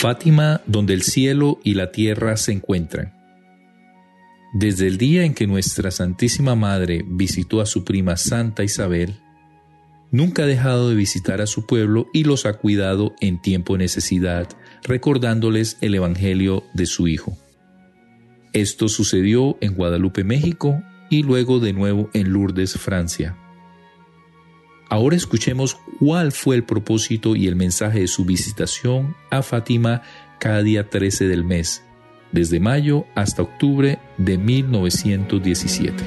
Fátima, donde el cielo y la tierra se encuentran. Desde el día en que nuestra Santísima Madre visitó a su prima Santa Isabel, nunca ha dejado de visitar a su pueblo y los ha cuidado en tiempo de necesidad, recordándoles el Evangelio de su Hijo. Esto sucedió en Guadalupe, México, y luego de nuevo en Lourdes, Francia. Ahora escuchemos cuál fue el propósito y el mensaje de su visitación a Fátima cada día 13 del mes, desde mayo hasta octubre de 1917.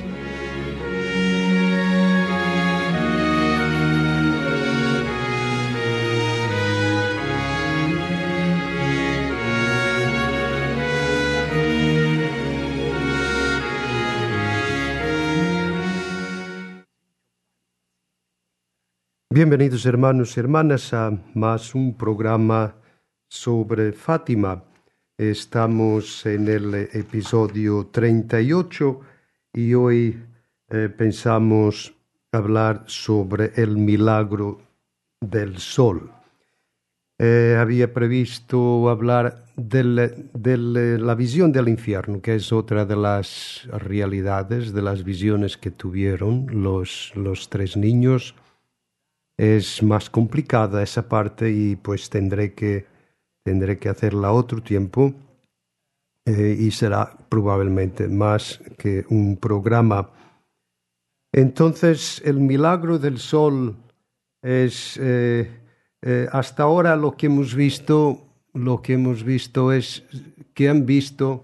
Bienvenidos hermanos y hermanas a más un programa sobre Fátima. Estamos en el episodio 38 y hoy pensamos hablar sobre el milagro del sol. Había previsto hablar de la visión del infierno, que es otra de las realidades, de las visiones que tuvieron los tres niños. Es más complicada esa parte y pues tendré que hacerla otro tiempo y será probablemente más que un programa. Entonces, el milagro del sol es hasta ahora lo que hemos visto es que han visto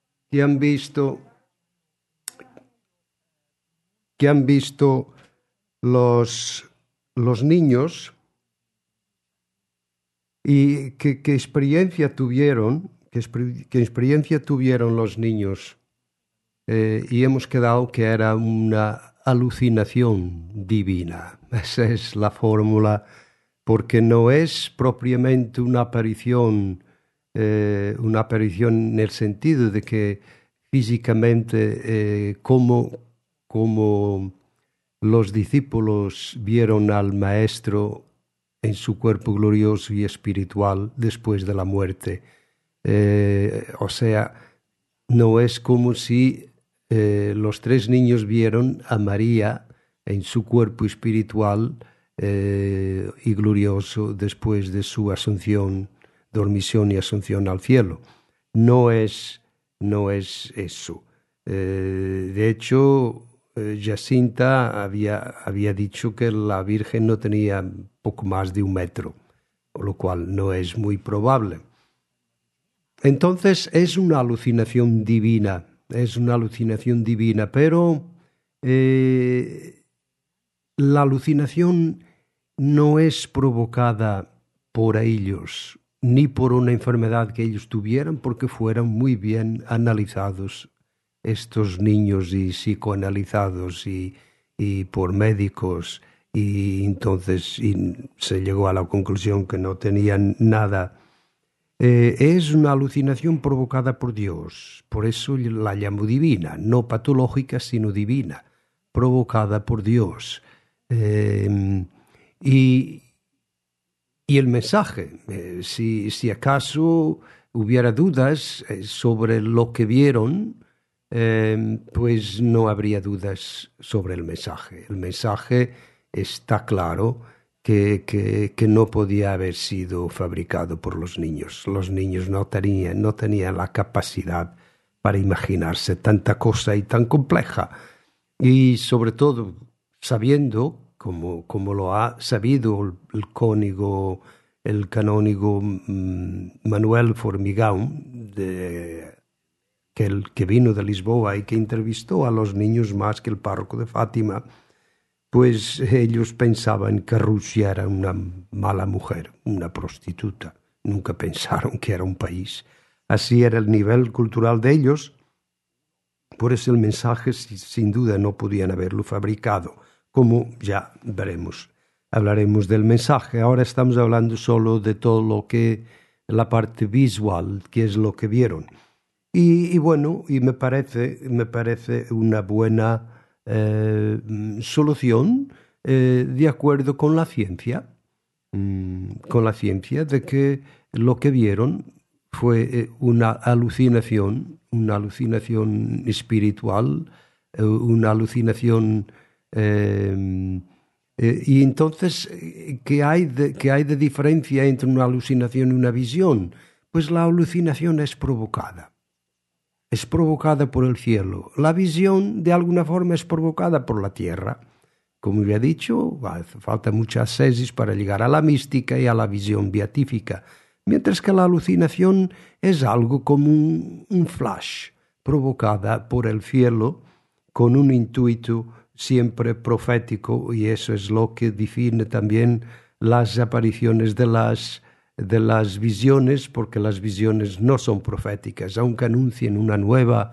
los niños y qué experiencia tuvieron los niños y hemos quedado que era una alucinación divina. Esa es la fórmula, porque no es propiamente una aparición en el sentido de que físicamente como los discípulos vieron al Maestro en su cuerpo glorioso y espiritual después de la muerte. O sea, no es como si los tres niños vieron a María en su cuerpo espiritual y glorioso después de su asunción, dormición y asunción al cielo. No es eso. De hecho, Jacinta había dicho que la Virgen no tenía poco más de 1 metro, lo cual no es muy probable. Entonces es una alucinación divina, pero la alucinación no es provocada por ellos, ni por una enfermedad que ellos tuvieran, porque fueron muy bien analizados estos niños y psicoanalizados y por médicos, y entonces se llegó a la conclusión que no tenían nada. Es una alucinación provocada por Dios, por eso la llamo divina, no patológica sino divina, provocada por Dios. Y el mensaje, si acaso hubiera dudas sobre lo que vieron, pues no habría dudas sobre el mensaje. El mensaje está claro que no podía haber sido fabricado por los niños. Los niños no tenían la capacidad para imaginarse tanta cosa y tan compleja. Y sobre todo sabiendo, como lo ha sabido el canónigo Manuel Formigão, que vino de Lisboa y que entrevistó a los niños más que el párroco de Fátima, pues ellos pensaban que Rusia era una mala mujer, una prostituta. Nunca pensaron que era un país. Así era el nivel cultural de ellos. Por eso el mensaje, sin duda, no podían haberlo fabricado, como ya veremos. Hablaremos del mensaje. Ahora estamos hablando solo de todo lo que la parte visual, que es lo que vieron. Y bueno, y me parece una buena solución de acuerdo con la ciencia de que lo que vieron fue una alucinación espiritual, una alucinación. Y entonces, ¿qué hay de diferencia entre una alucinación y una visión? Pues la alucinación es provocada por el cielo. La visión, de alguna forma, es provocada por la tierra. Como ya he dicho, hace falta muchas tesis para llegar a la mística y a la visión beatífica, mientras que la alucinación es algo como un flash provocada por el cielo con un intuito siempre profético, y eso es lo que define también las apariciones de las visiones, porque las visiones no son proféticas, aunque anuncien una nueva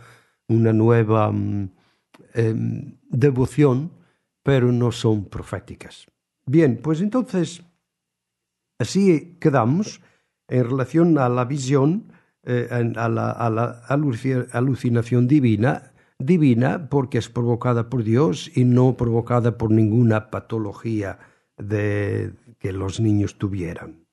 devoción, pero no son proféticas. Bien, pues entonces, así quedamos en relación a la visión, a la alucinación divina porque es provocada por Dios y no provocada por ninguna patología que los niños tuvieran.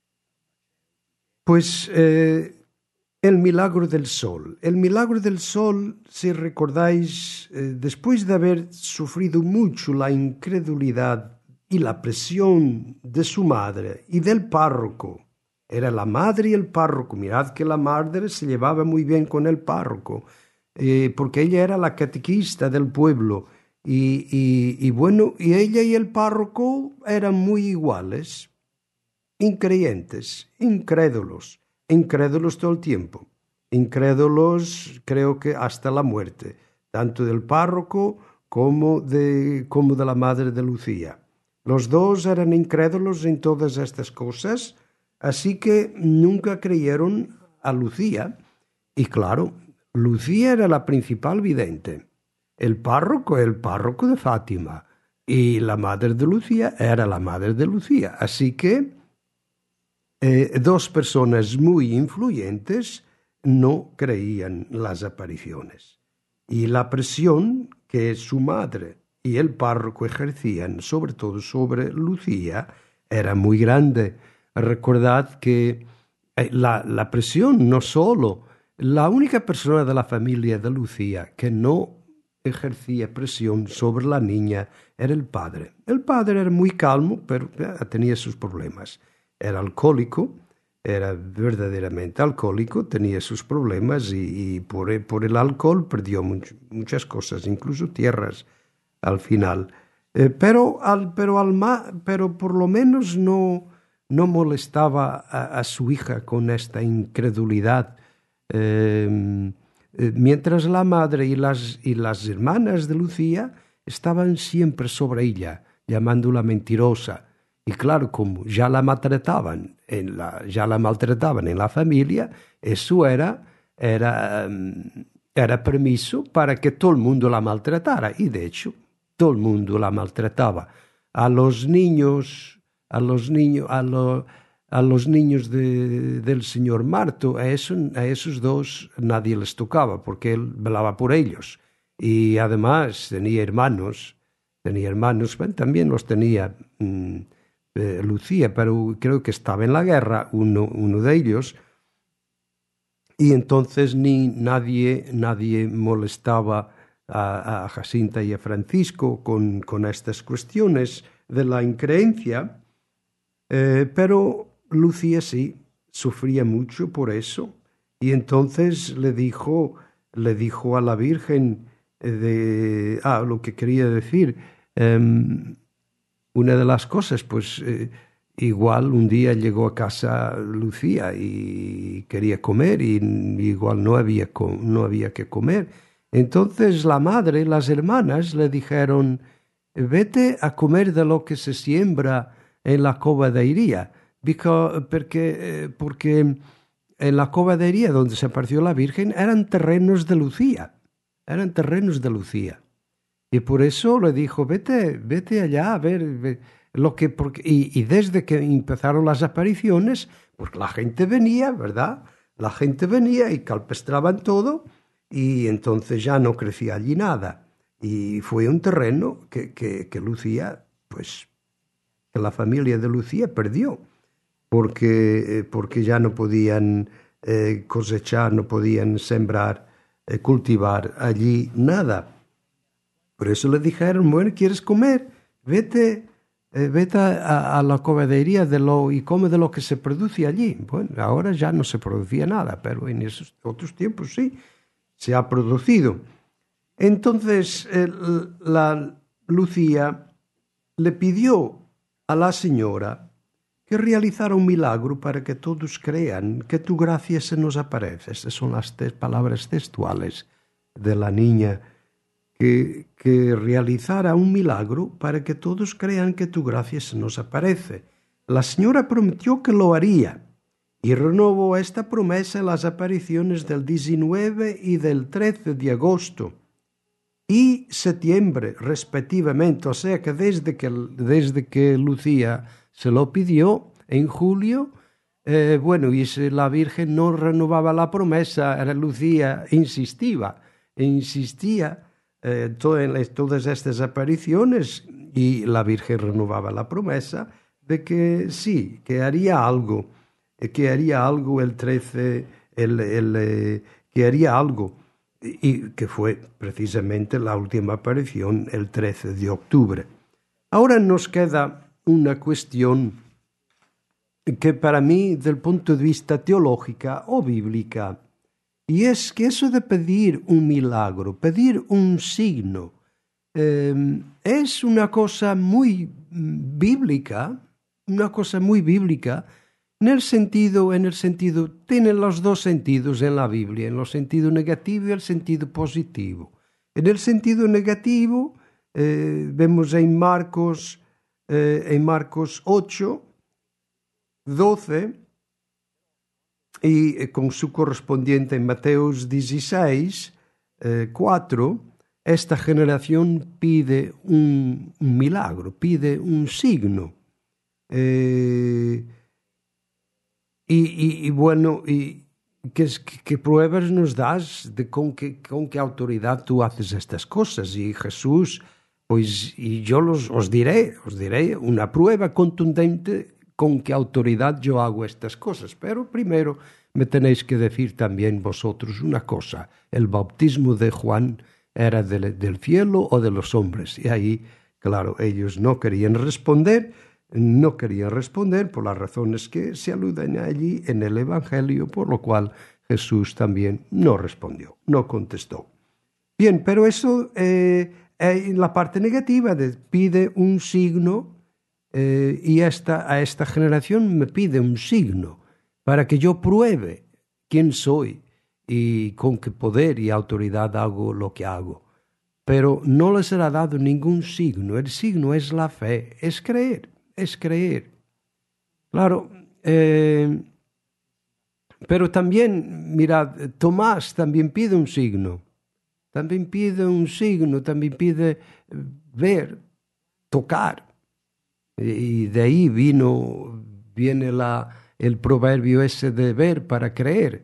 Pues el milagro del sol. El milagro del sol, si recordáis, después de haber sufrido mucho la incredulidad y la presión de su madre y del párroco, era la madre y el párroco. Mirad que la madre se llevaba muy bien con el párroco, porque ella era la catequista del pueblo, y bueno, y ella y el párroco eran muy iguales, increyentes, incrédulos todo el tiempo, incrédulos creo que hasta la muerte, tanto del párroco como de la madre de Lucía. Los dos eran incrédulos en todas estas cosas, así que nunca creyeron a Lucía. Y claro, Lucía era la principal vidente, el párroco de Fátima, y la madre de Lucía era la madre de Lucía. Así que dos personas muy influyentes no creían las apariciones. Y la presión que su madre y el párroco ejercían, sobre todo sobre Lucía, era muy grande. Recordad que la presión no solo. La única persona de la familia de Lucía que no ejercía presión sobre la niña era el padre. El padre era muy calmo, pero tenía sus problemas. Era alcohólico, era verdaderamente alcohólico, tenía sus problemas y por el alcohol perdió muchas cosas, incluso tierras al final. Pero por lo menos no molestaba a su hija con esta incredulidad. Mientras la madre y las hermanas de Lucía estaban siempre sobre ella, llamándola mentirosa. Y claro, como ya la maltrataban en la familia, eso era permiso para que todo el mundo la maltratara. Y de hecho, todo el mundo la maltrataba. A los niños del señor Marto, a esos dos nadie les tocaba, porque él velaba por ellos. Y además tenía hermanos, bueno, también los tenía Lucía, pero creo que estaba en la guerra uno de ellos, y entonces nadie molestaba a Jacinta y a Francisco con estas cuestiones de la increencia, pero Lucía sí sufría mucho por eso, y entonces le dijo a la Virgen lo que quería decir. Una de las cosas, pues igual un día llegó a casa Lucía y quería comer y igual no había que comer. Entonces la madre, las hermanas le dijeron: vete a comer de lo que se siembra en la covadería, porque en la covadería donde se apareció la Virgen eran terrenos de Lucía. Y por eso le dijo: vete allá a ver y desde que empezaron las apariciones, pues la gente venía, ¿verdad? La gente venía y calpestraban todo, y entonces ya no crecía allí nada. Y fue un terreno que Lucía, pues, que la familia de Lucía perdió, porque ya no podían cosechar, no podían sembrar, cultivar allí nada. Por eso le dijeron, bueno, ¿quieres comer? Vete a la covadería y come de lo que se produce allí. Bueno, ahora ya no se producía nada, pero en esos otros tiempos sí se ha producido. Entonces la Lucía le pidió a la señora que realizara un milagro para que todos crean que tu gracia se nos aparece. Estas son las palabras textuales de la niña, que realizara un milagro para que todos crean que tu gracia se nos aparece. La señora prometió que lo haría y renovó esta promesa en las apariciones del 19 y del 13 de agosto y septiembre, respectivamente. O sea que desde que Lucía se lo pidió en julio, y si la Virgen no renovaba la promesa, Lucía insistía en todas estas apariciones, y la Virgen renovaba la promesa de que sí, que haría algo el 13, que haría algo, y que fue precisamente la última aparición el 13 de octubre. Ahora nos queda una cuestión que para mí, del punto de vista teológica o bíblica, y es que eso de pedir un milagro, pedir un signo, es una cosa muy bíblica, en el sentido, tiene los dos sentidos en la Biblia, en el sentido negativo y el sentido positivo. En el sentido negativo, vemos en Marcos 8, 12, y con su correspondiente en Mateos 16, 4, esta generación pide un milagro, pide un signo. ¿Qué pruebas nos das de con qué autoridad tú haces estas cosas? Y Jesús, y yo os diré una prueba contundente con qué autoridad yo hago estas cosas. Pero primero me tenéis que decir también vosotros una cosa. ¿El bautismo de Juan era del cielo o de los hombres? Y ahí, claro, ellos no querían responder por las razones que se aluden allí en el Evangelio, por lo cual Jesús también no respondió, no contestó. Bien, pero eso en la parte negativa pide un signo, y a esta generación me pide un signo para que yo pruebe quién soy y con qué poder y autoridad hago lo que hago. Pero no les será dado ningún signo. El signo es la fe, es creer. Claro, pero también, mirad, Tomás también pide un signo. También pide ver, tocar. Y de ahí viene el proverbio ese de ver para creer.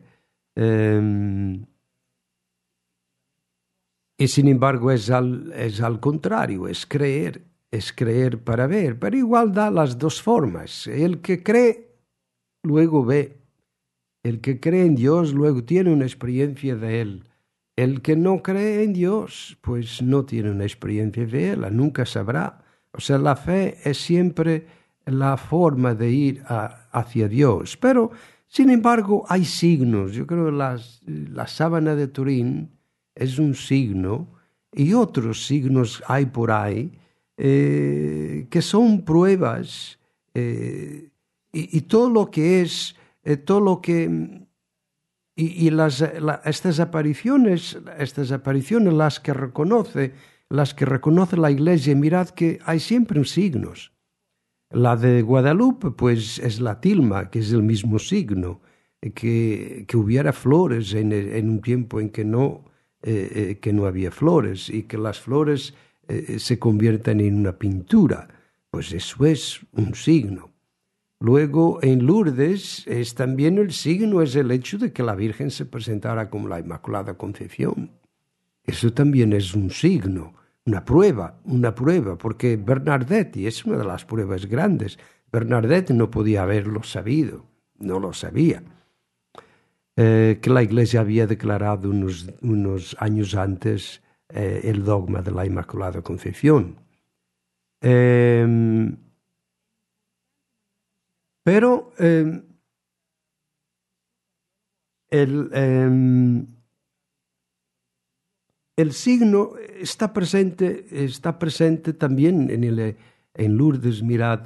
Y sin embargo es al contrario, es creer para ver, pero igual da las dos formas. El que cree, luego ve. El que cree en Dios, luego tiene una experiencia de Él. El que no cree en Dios, pues no tiene una experiencia de Él, nunca sabrá. O sea, la fe es siempre la forma de ir hacia Dios. Pero, sin embargo, hay signos. Yo creo que la sábana de Turín es un signo, y otros signos hay por ahí, que son pruebas, y todo lo que es, estas apariciones las que reconoce la Iglesia. Mirad que hay siempre signos. La de Guadalupe, pues es la tilma, que es el mismo signo, que hubiera flores en un tiempo en que no había flores, y que las flores se conviertan en una pintura, pues eso es un signo. Luego en Lourdes también el signo es el hecho de que la Virgen se presentara como la Inmaculada Concepción. Eso también es un signo, una prueba, porque Bernardetti es una de las pruebas grandes. Bernardetti no podía haberlo sabido, no lo sabía. que la Iglesia había declarado unos años antes el dogma de la Inmaculada Concepción. Pero el signo está presente también en Lourdes. Mirad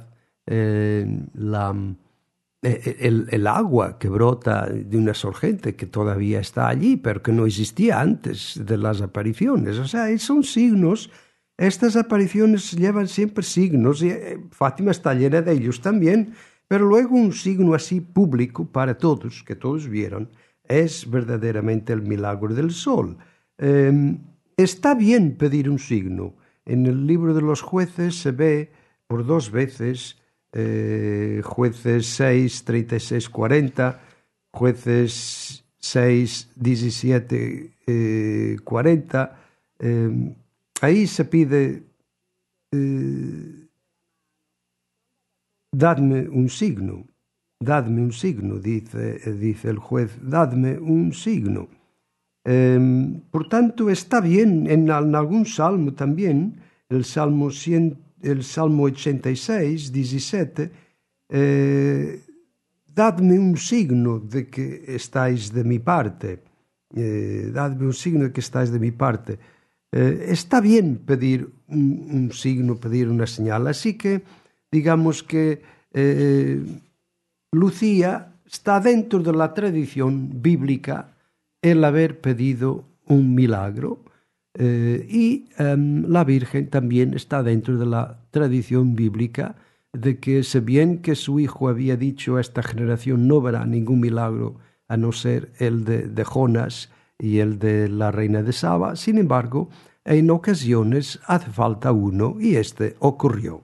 el agua que brota de una sorgente que todavía está allí, pero que no existía antes de las apariciones. O sea, son signos. Estas apariciones llevan siempre signos, y Fátima está llena de ellos también, pero luego un signo así público para todos, que todos vieron, es verdaderamente el milagro del sol. Está bien pedir un signo. En el libro de los jueces se ve por 2 veces, jueces 6, 36, 40, jueces 6, 17, 40, ahí se pide, dadme un signo, dice el juez, dadme un signo. Por tanto, está bien en algún salmo también, el Salmo 86, 17, dadme un signo de que estáis de mi parte, dadme un signo de que estáis de mi parte. Está bien pedir un signo, pedir una señal, así que digamos que Lucía está dentro de la tradición bíblica el haber pedido un milagro, y la Virgen también está dentro de la tradición bíblica de que, si bien que su hijo había dicho a esta generación no verá ningún milagro a no ser el de Jonás y el de la reina de Saba, sin embargo, en ocasiones hace falta uno, y este ocurrió.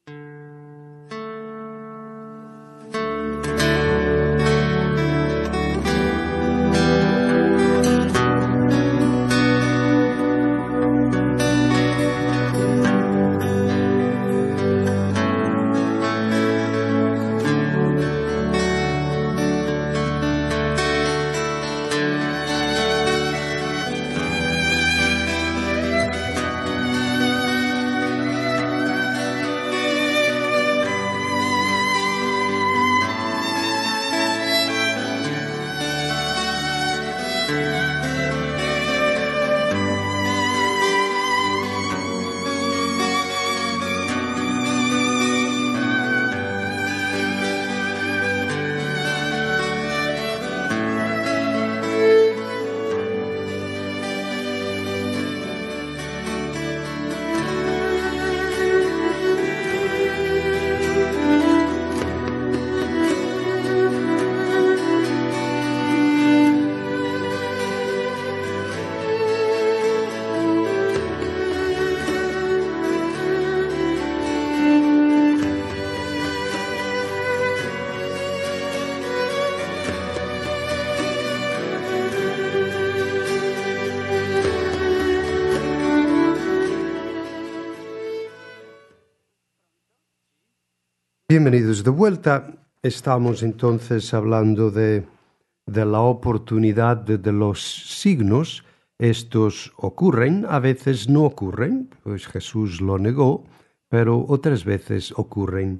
Bienvenidos de vuelta. Estamos entonces hablando de la oportunidad de los signos. Estos ocurren, a veces no ocurren, pues Jesús lo negó, pero otras veces ocurren.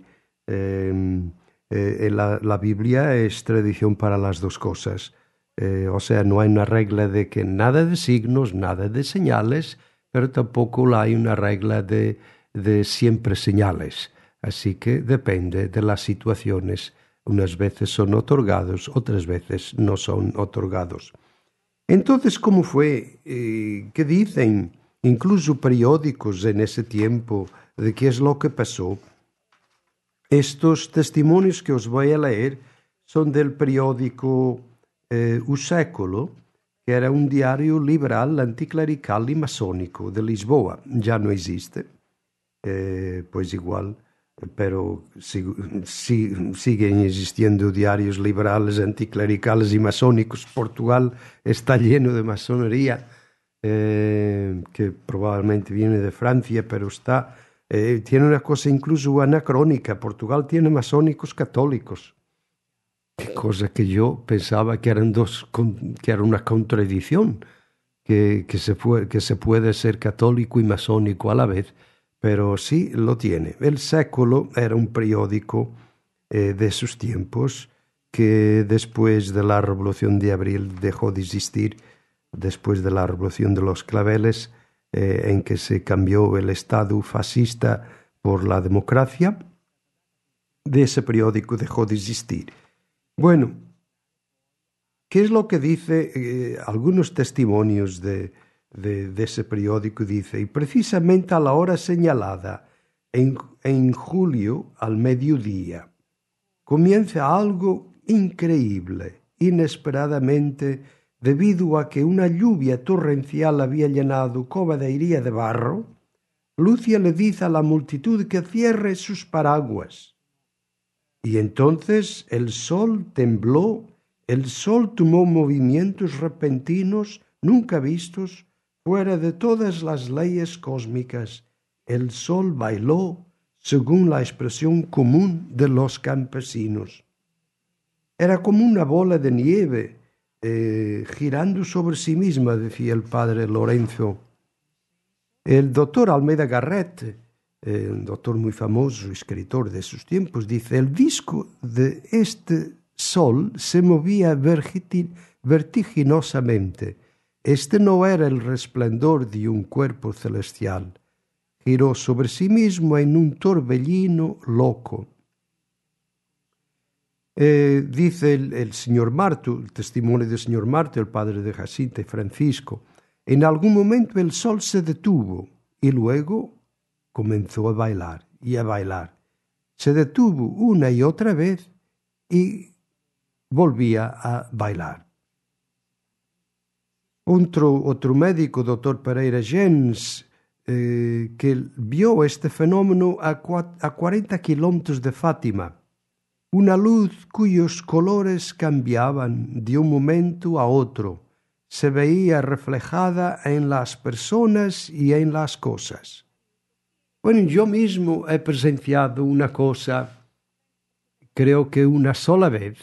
La Biblia es tradición para las dos cosas. O sea, no hay una regla de que nada de signos, nada de señales, pero tampoco hay una regla de siempre señales. Así que depende de las situaciones. Unas veces son otorgados, otras veces no son otorgados. Entonces, ¿cómo fue? ¿Qué dicen incluso periódicos en ese tiempo de qué es lo que pasó? Estos testimonios que os voy a leer son del periódico O Século, que era un diario liberal, anticlerical y masónico de Lisboa. Ya no existe, pues igual, pero siguen existiendo diarios liberales, anticlericales y masónicos. Portugal está lleno de masonería, que probablemente viene de Francia, pero tiene una cosa incluso anacrónica. Portugal tiene masónicos católicos. cosa que yo pensaba que eran que era una contradicción, que se puede ser católico y masónico a la vez, pero sí lo tiene. El Século era un periódico de sus tiempos que después de la Revolución de Abril dejó de existir, después de la Revolución de los Claveles, en que se cambió el Estado fascista por la democracia. De ese periódico dejó de existir. Bueno, ¿qué es lo que dice algunos testimonios de ese periódico? Dice, y precisamente a la hora señalada, en julio al mediodía, comienza algo increíble, inesperadamente, debido a que una lluvia torrencial había llenado Covadeiría de barro. Lucia le dice a la multitud que cierre sus paraguas. Y entonces el sol tembló, el sol tomó movimientos repentinos nunca vistos fuera de todas las leyes cósmicas. El sol bailó según la expresión común de los campesinos. Era como una bola de nieve girando sobre sí misma, decía el padre Lorenzo. El doctor Almeida Garrett, un doctor muy famoso, escritor de sus tiempos, dice, el disco de este sol se movía vertiginosamente. Este no era el resplandor de un cuerpo celestial. Giró sobre sí mismo en un torbellino loco. Dice el señor Marto, el testimonio del señor Marto, el padre de Jacinta y Francisco, en algún momento el sol se detuvo y luego comenzó a bailar y a bailar. Se detuvo una y otra vez y volvía a bailar. Otro médico, doctor Pereira Gens, que vio este fenómeno a 40 kilómetros de Fátima, una luz cuyos colores cambiaban de un momento a otro, se veía reflejada en las personas y en las cosas. Bueno, yo mismo he presenciado una cosa, creo que una sola vez,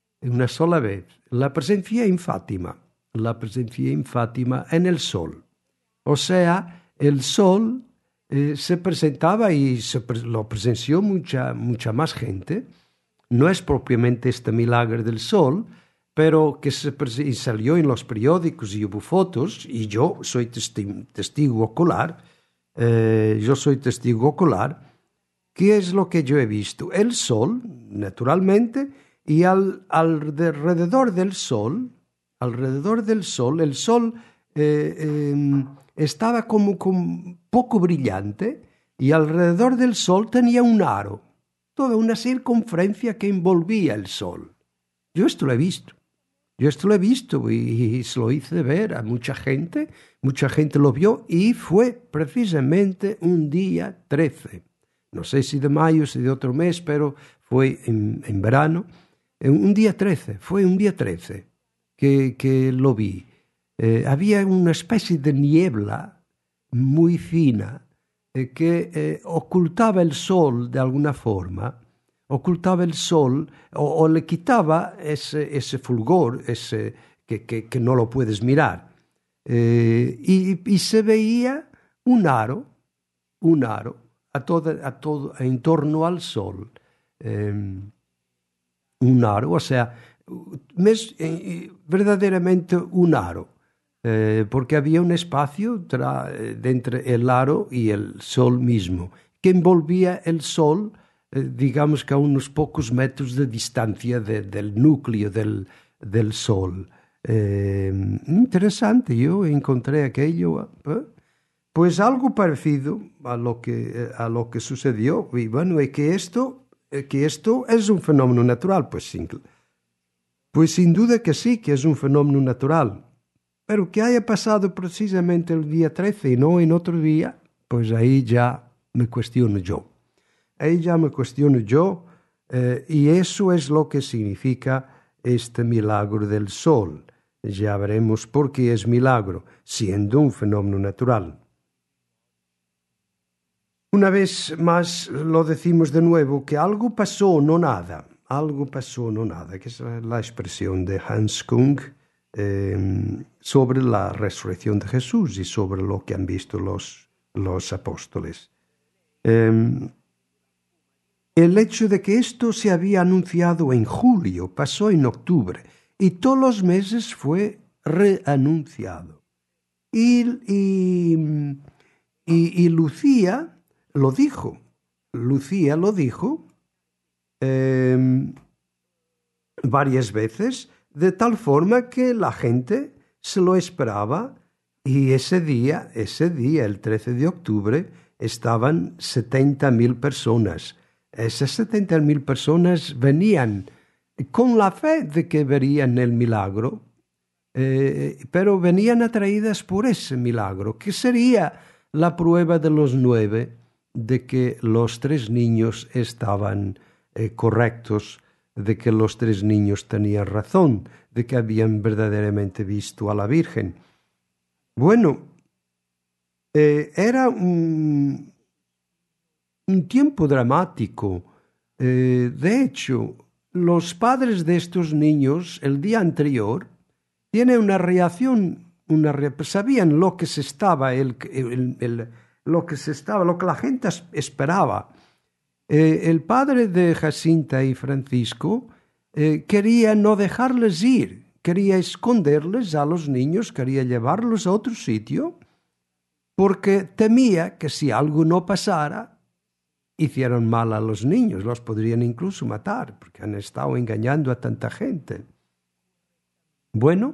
la presencié en Fátima en el sol. O sea, el sol se presentaba y lo presenció mucha más gente. No es propiamente este milagro del sol, pero que salió en los periódicos y hubo fotos, y yo soy testigo ocular. ¿Qué es lo que yo he visto? El sol, naturalmente, y alrededor del sol, el sol estaba como poco brillante, y alrededor del sol tenía un aro, toda una circunferencia que envolvía el sol. Yo esto lo he visto y se lo hice ver a mucha gente lo vio, y fue precisamente un día 13. No sé si de mayo, si de otro mes, pero fue en verano. Fue un día 13 que lo vi. Había una especie de niebla muy fina que ocultaba el sol de alguna forma, ocultaba el sol o le quitaba ese fulgor, que no lo puedes mirar. Y se veía un aro en torno al sol. Un aro, o sea, verdaderamente un aro. Porque había un espacio entre el aro y el sol mismo, que envolvía el sol, digamos que a unos pocos metros de distancia del núcleo del sol. Interesante, yo encontré aquello, pues algo parecido a lo que sucedió. Y bueno, es que esto es un fenómeno natural, pues sin duda que sí, que es un fenómeno natural. Pero que haya pasado precisamente el día 13 y no en otro día, pues ahí ya me cuestiono yo. Y eso es lo que significa este milagro del sol. Ya veremos por qué es milagro, siendo un fenómeno natural. Una vez más lo decimos de nuevo, que algo pasó, no nada. algo pasó, no nada, que es la expresión de Hans Kung sobre la resurrección de Jesús y sobre lo que han visto los apóstoles. El hecho de que esto se había anunciado en julio, pasó en octubre, y todos los meses fue reanunciado. Y Lucía lo dijo. Lucía lo dijo varias veces, de tal forma que la gente se lo esperaba, y ese día, el 13 de octubre, estaban 70.000 personas. Esas 70.000 personas venían con la fe de que verían el milagro, pero venían atraídas por ese milagro, que sería la prueba de los 9 de que los 3 niños estaban correctos, de que los 3 niños tenían razón, de que habían verdaderamente visto a la Virgen. Bueno, era un tiempo dramático. De hecho, los padres de estos niños, el día anterior, tienen una reacción, sabían lo que se estaba, lo que la gente esperaba. El padre de Jacinta y Francisco quería no dejarles ir, quería esconderles a los niños, quería llevarlos a otro sitio, porque temía que si algo no pasara, hicieron mal a los niños, los podrían incluso matar, porque han estado engañando a tanta gente. Bueno,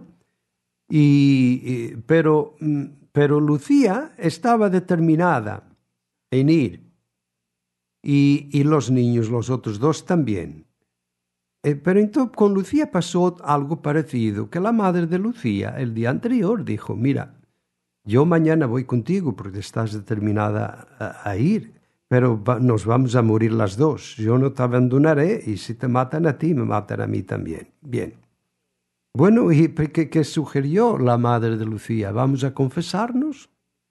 pero Lucía estaba determinada en ir, y los niños, los otros 2 también. Pero entonces con Lucía pasó algo parecido, que la madre de Lucía el día anterior dijo: mira, yo mañana voy contigo porque estás determinada a ir, pero nos vamos a morir las 2. Yo no te abandonaré, y si te matan a ti, me matan a mí también. Bien. Bueno, ¿y qué sugirió la madre de Lucía? Vamos a confesarnos,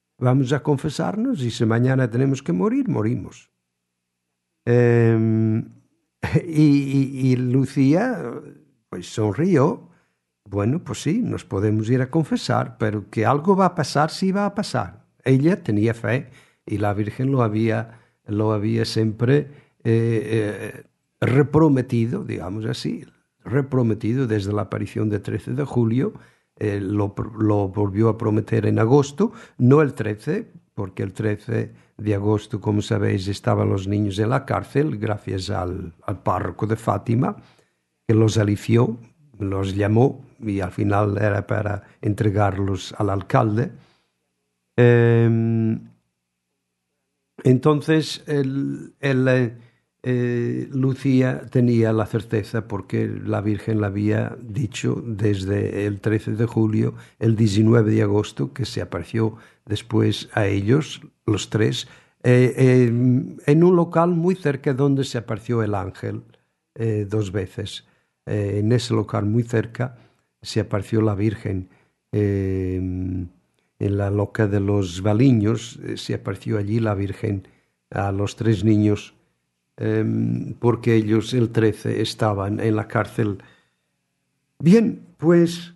y si mañana tenemos que morir, morimos. Y Lucía pues sonrió. Bueno, pues sí, nos podemos ir a confesar, pero que algo va a pasar, sí va a pasar. Ella tenía fe, y la Virgen lo había siempre reprometido, digamos así, reprometido desde la aparición del 13 de julio, lo volvió a prometer en agosto, no el 13, porque el 13 de agosto, como sabéis, estaban los niños en la cárcel, gracias al párroco de Fátima, que los alivió, los llamó, y al final era para entregarlos al alcalde. Entonces, Lucía tenía la certeza, porque la Virgen le había dicho desde el 13 de julio, el 19 de agosto, que se apareció después a ellos, los 3, en un local muy cerca donde se apareció el ángel 2 veces. En ese local muy cerca se apareció la Virgen. En la loca de los Baliños se apareció allí la Virgen a los 3 niños, porque ellos el 13 estaban en la cárcel. Bien, pues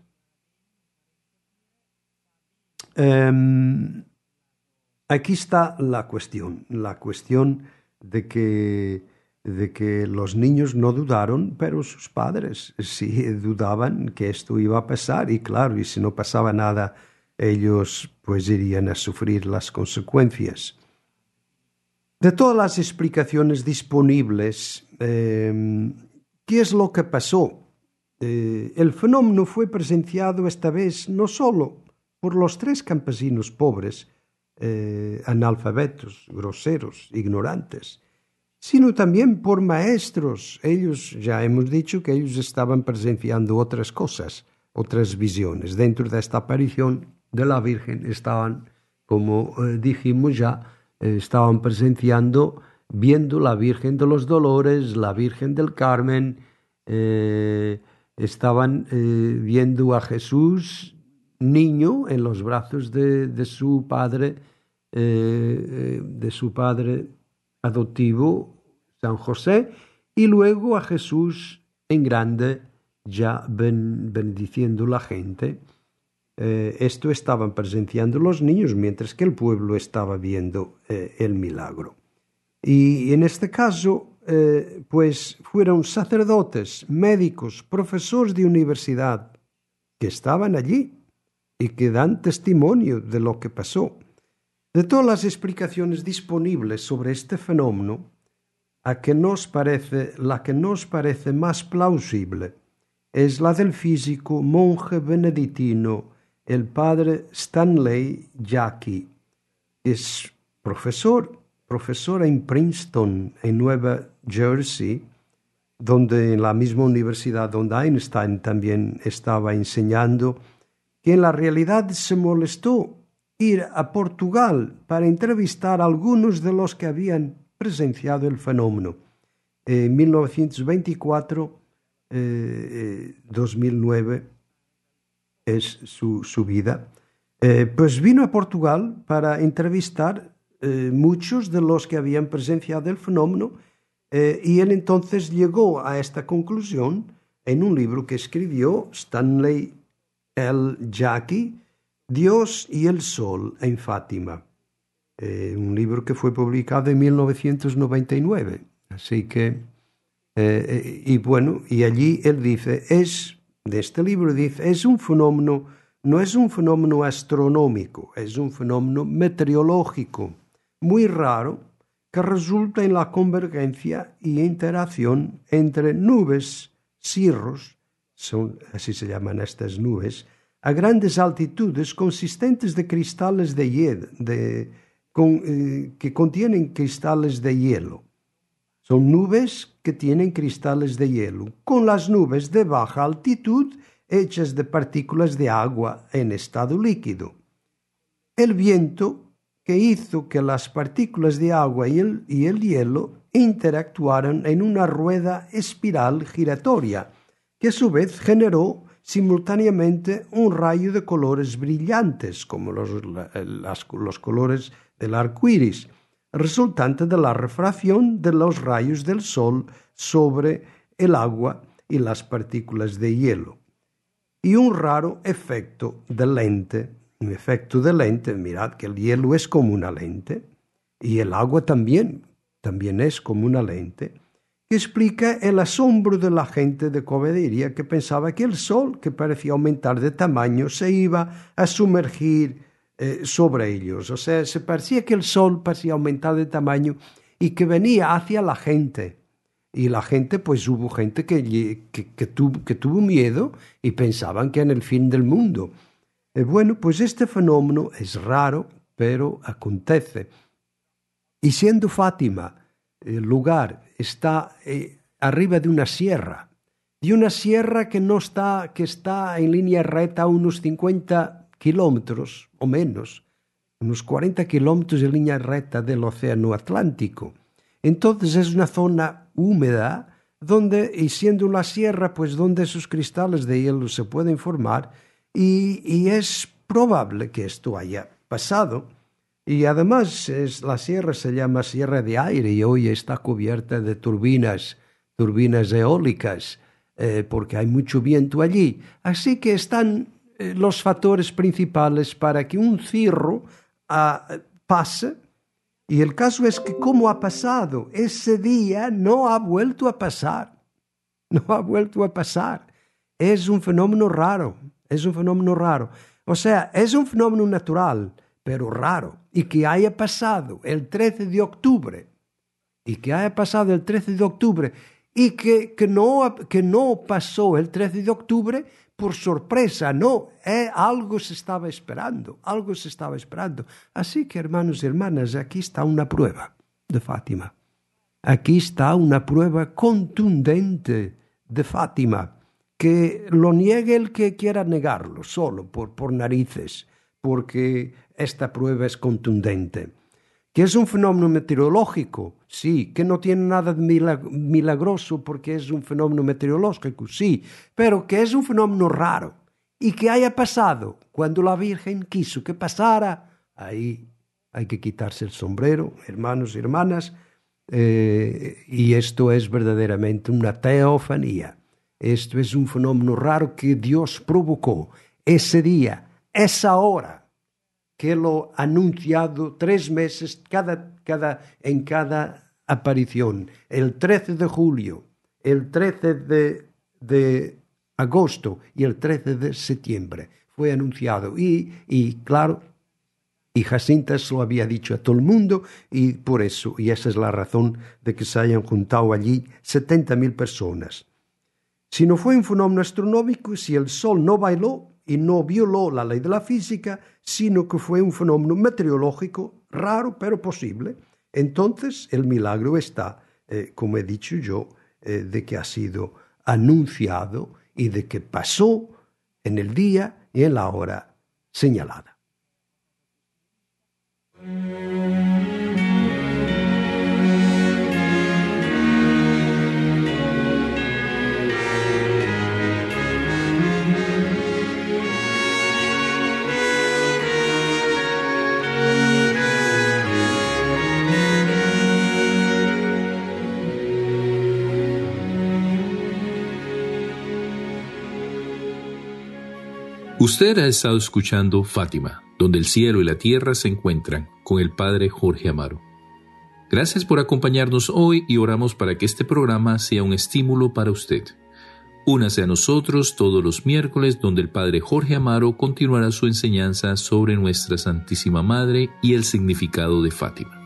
aquí está la cuestión de que los niños no dudaron, pero sus padres sí dudaban que esto iba a pasar, y claro, y si no pasaba nada, ellos pues irían a sufrir las consecuencias. De todas las explicaciones disponibles, ¿qué es lo que pasó? El fenómeno fue presenciado esta vez no solo por los 3 campesinos pobres, analfabetos, groseros, ignorantes, sino también por maestros. Ellos, ya hemos dicho que ellos estaban presenciando otras cosas, otras visiones. Dentro de esta aparición de la Virgen estaban, como dijimos ya, estaban presenciando, viendo la Virgen de los Dolores, la Virgen del Carmen, estaban viendo a Jesús niño en los brazos de su padre adoptivo, San José, y luego a Jesús en grande ya bendiciendo la gente. Esto estaban presenciando los niños mientras que el pueblo estaba viendo el milagro. Y en este caso, pues fueron sacerdotes, médicos, profesores de universidad que estaban allí y que dan testimonio de lo que pasó. De todas las explicaciones disponibles sobre este fenómeno, la que nos parece más plausible es la del físico monje benedictino, el padre Stanley Jackie. Es profesor en Princeton, en Nueva Jersey, donde en la misma universidad donde Einstein también estaba enseñando, que en la realidad se molestó ir a Portugal para entrevistar a algunos de los que habían presenciado el fenómeno. En 1924, 2009 es su vida, pues vino a Portugal para entrevistar muchos de los que habían presenciado el fenómeno, y él entonces llegó a esta conclusión en un libro que escribió Stanley L. Jackie, Dios y el Sol en Fátima, un libro que fue publicado en 1999. Así que, y allí él dice, de este libro dice, es un fenómeno, no es un fenómeno astronómico, es un fenómeno meteorológico muy raro que resulta en la convergencia y interacción entre nubes, cirros, así se llaman estas nubes, a grandes altitudes consistentes de cristales de hielo, que contienen cristales de hielo. Son nubes que tienen cristales de hielo, con las nubes de baja altitud hechas de partículas de agua en estado líquido. El viento que hizo que las partículas de agua y el hielo interactuaran en una rueda espiral giratoria, que a su vez generó simultáneamente un rayo de colores brillantes, como los colores del arco iris, resultante de la refracción de los rayos del sol sobre el agua y las partículas de hielo. Y un raro efecto de lente. Un efecto de lente, mirad que el hielo es como una lente, y el agua también es como una lente, que explica el asombro de la gente de Covadonga, que pensaba que el sol, que parecía aumentar de tamaño, se iba a sumergir sobre ellos. O sea, se parecía que el sol parecía aumentar de tamaño y que venía hacia la gente. Y la gente, pues hubo gente que tuvo miedo y pensaban que era el fin del mundo. Bueno, pues este fenómeno es raro, pero acontece. Y siendo Fátima, el lugar, está arriba de una sierra que está en línea recta a unos 50 kilómetros o menos, unos 40 kilómetros en línea recta del Océano Atlántico. Entonces es una zona húmeda donde, y siendo una sierra, pues donde esos cristales de hielo se pueden formar, y es probable que esto haya pasado. Y además la sierra se llama Sierra de Aire y hoy está cubierta de turbinas eólicas, porque hay mucho viento allí. Así que están los factores principales para que un cirro pase. Y el caso es que como ha pasado, ese día no ha vuelto a pasar. No ha vuelto a pasar. Es un fenómeno raro. O sea, es un fenómeno natural, pero raro. Y que haya pasado el 13 de octubre. Y que no pasó el 13 de octubre por sorpresa, no, algo se estaba esperando. Así que, hermanos y hermanas, aquí está una prueba de Fátima. Aquí está una prueba contundente de Fátima, que lo niegue el que quiera negarlo, solo por narices, porque esta prueba es contundente. Que es un fenómeno meteorológico, sí, que no tiene nada de milagroso porque es un fenómeno meteorológico, sí, pero que es un fenómeno raro y que haya pasado cuando la Virgen quiso que pasara, ahí hay que quitarse el sombrero, hermanos y hermanas, y esto es verdaderamente una teofanía. Esto es un fenómeno raro que Dios provocó ese día, esa hora, que lo ha anunciado 3 meses en cada aparición. El 13 de julio, el 13 de agosto y el 13 de septiembre fue anunciado. Y claro, y Jacinta se lo había dicho a todo el mundo, y por eso, y esa es la razón de que se hayan juntado allí 70.000 personas. Si no fue un fenómeno astronómico, si el Sol no bailó y no violó la ley de la física, sino que fue un fenómeno meteorológico raro pero posible, entonces el milagro está, como he dicho yo, de que ha sido anunciado y de que pasó en el día y en la hora señalada. Usted ha estado escuchando Fátima, donde el cielo y la tierra se encuentran, con el Padre Jorge Amaro. Gracias por acompañarnos hoy y oramos para que este programa sea un estímulo para usted. Únase a nosotros todos los miércoles, donde el Padre Jorge Amaro continuará su enseñanza sobre nuestra Santísima Madre y el significado de Fátima.